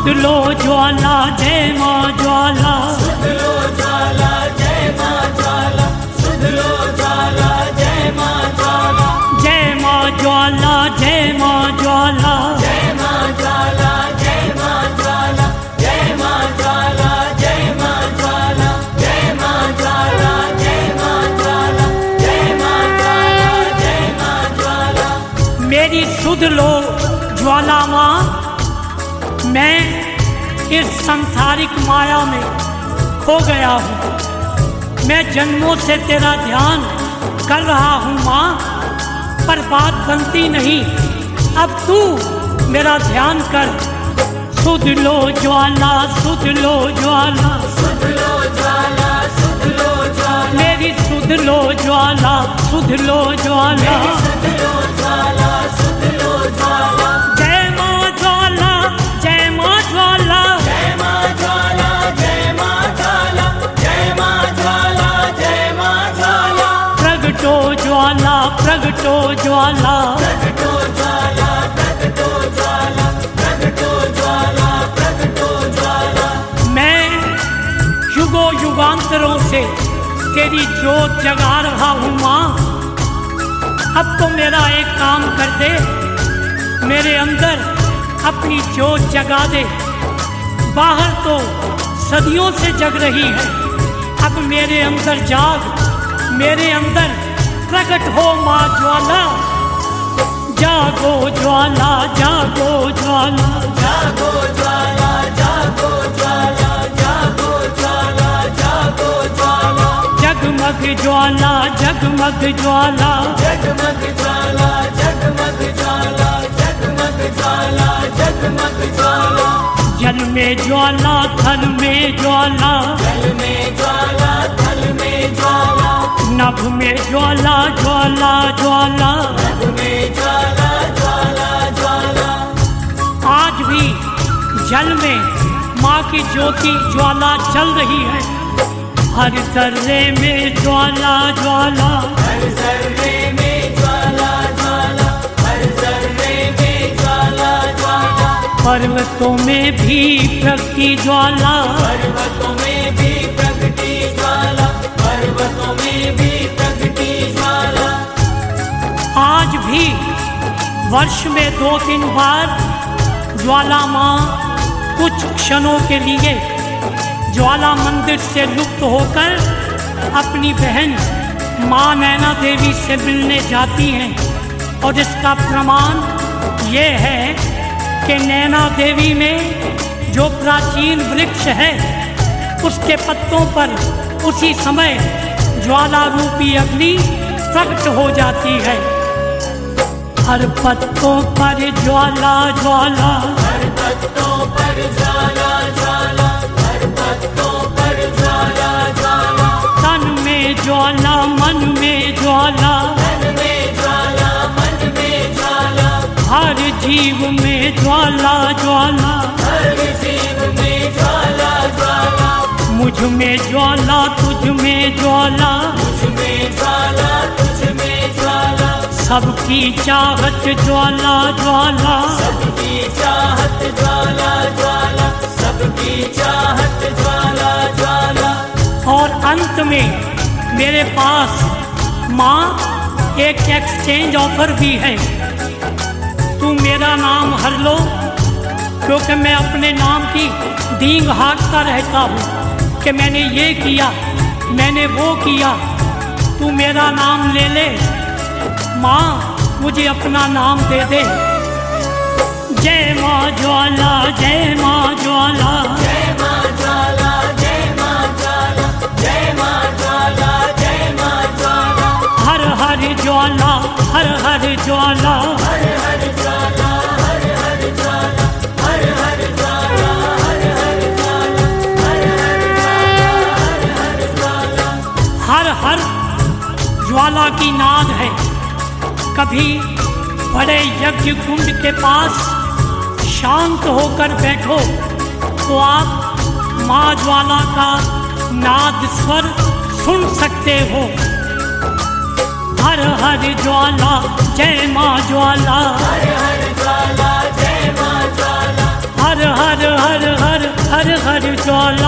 सुध लो ज्वाला जय माँ ज्वाला, सुध लो ज्वाला जय माँ ज्वाला, सुध लो ज्वाला जय माँ ज्वाला, जय माँ ज्वाला जय माँ ज्वाला, जय माँ ज्वाला जय माँ ज्वाला, जय माँ ज्वाला जय माँ ज्वाला, जय माँ ज्वाला जय माँ ज्वाला, जय माँ ज्वाला जय माँ ज्वाला। मेरी सुध लो ज्वाला माँ, मैं इस संसारिक माया में खो गया हूँ। मैं जन्मों से तेरा ध्यान कर रहा हूँ माँ, पर बात बनती नहीं। अब तू मेरा ध्यान कर। सुध लो ज्वाला, सुध लो ज्वाला, सुध लो ज्वाला, सुध लो ज्वाला, मेरी सुध लो ज्वाला, सुध लो ज्वाला, सुध लो ज्वाला, सुध लो ज्वाला, जय माँ ज्वाला जय माँ ज्वाला, जय माँ ज्वाला जय माँ ज्वाला, जय माँ ज्वाला जय माँ ज्वाला, प्रगटो ज्वाला, प्रगटो ज्वाला, प्रगटो ज्वाला, प्रगटो ज्वाला, प्रगटो ज्वाला, प्रगटो ज्वाला। मैं युगों युगांतरों से तेरी जोत जगा रहा हूँ माँ। अब तो मेरा एक काम कर दे, मेरे अंदर अपनी जोत जगा दे। बाहर तो सदियों से जग रही है, अब मेरे अंदर जाग, मेरे अंदर प्रकट हो माँ ज्वाला। जागो ज्वाला, जागो ज्वाला, जागो ज्वाला, जागो ज्वाला, जागो ज्वाला, जागो ज्वाला, जगमग ज्वाला, जगमग ज्वाला, जगमग ज्वाला, जगमग ज्वाला, जगमग ज्वाला, जगमग ज्वाला, जल में ज्वाला, थल में ज्वाला, जल में ज्वाला, थल में ज्वाला, नभ में ज्वाला, ज्वाला ज्वाला। नभ में ज्वाला, ज्वाला ज्वाला। आज भी जल में माँ की ज्योति ज्वाला चल रही है। हर जर्रे में ज्वाला ज्वाला, हर जर्रे में ज्वाला ज्वाला, हर जर्रे में ज्वाला ज्वाला, पर्वतों में भी प्रगति ज्वाला, पर्वतों में भी प्रगति ज्वाला, पर्वतों में भी प्रगति ज्वाला। आज भी वर्ष में 2-3 बार ज्वाला माँ कुछ क्षणों के लिए ज्वाला मंदिर से लुप्त होकर अपनी बहन माँ नैना देवी से मिलने जाती हैं। और इसका प्रमाण ये है कि नैना देवी में जो प्राचीन वृक्ष है उसके पत्तों पर उसी समय ज्वाला रूपी अग्नि प्रकट हो जाती है। हर पत्तों पर ज्वाला ज्वाला, हर पत्तों पर ज्वाला ज्वाला, हर पत्तों पर ज्वाला ज्वाला, तन में ज्वाला, मन में ज्वाला, मन में ज्वाला, मन में ज्वाला, हर जीव में ज्वाला ज्वाला, हर जीव में ज्वाला ज्वाला, मुझ में ज्वाला, तुझ में ज्वाला, तुझ में ज्वाला, तुझ में ज्वाला, सबकी चाहत ज्वाला ज्वाला, सबकी चाहत ज्वाला ज्वाला, सबकी चाहत ज्वाला ज्वाला। और अंत में मेरे पास माँ एक एक्सचेंज ऑफर भी है। तू मेरा नाम हर लो, क्योंकि मैं अपने नाम की डींग हाँकता रहता हूँ कि मैंने ये किया, मैंने वो किया। तू मेरा नाम ले ले माँ, मुझे अपना नाम दे दे। जय माँ ज्वाला, जय माँ ज्वाला, जय माँ ज्वाला, जय माँ ज्वाला, जय माँ ज्वाला, जय माँ ज्वाला, हर हर ज्वाला, हर हर ज्वाला, हर हर ज्वाला, हर हर ज्वाला, हर हर ज्वाला, हर हर ज्वाला, हर हर ज्वाला, हर हर ज्वाला। हर हर ज्वाला की नाद है। कभी बड़े यज्ञ कुंड के पास शांत होकर बैठो तो आप माँ ज्वाला का नाद स्वर सुन सकते हो। हर हर ज्वाला, जय माँ ज्वाला, हर हर ज्वाला, जय माँ ज्वाला, हर हर हर ज्वाला